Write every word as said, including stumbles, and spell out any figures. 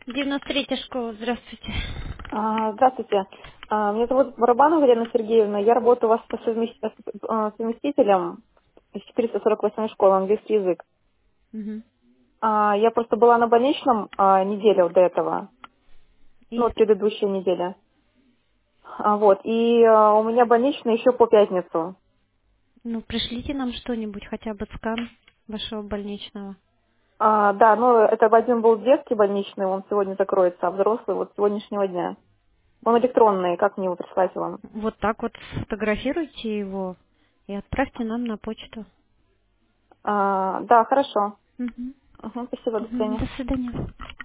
девяносто третья школа, здравствуйте. А, Здравствуйте. А, Меня зовут Барабанова Елена Сергеевна. Я работаю у вас по совмес- э, э, совместителем из четыреста сорок восьмой школы английский язык. Мгм. А, Я просто была на больничном а, неделю до этого, ну, И, вот предыдущая неделя. А, Вот, и а, у меня больничный еще по пятницу. ну, пришлите нам что-нибудь, хотя бы скан вашего больничного. А, Да, ну, это один был детский больничный, он сегодня закроется, а взрослый вот с сегодняшнего дня. Он электронный, как мне его прислать вам? Вот так вот сфотографируйте его и отправьте нам на почту. А, Да, хорошо. Мгм. Мгм, Спасибо, до Мгм. свидания. До свидания.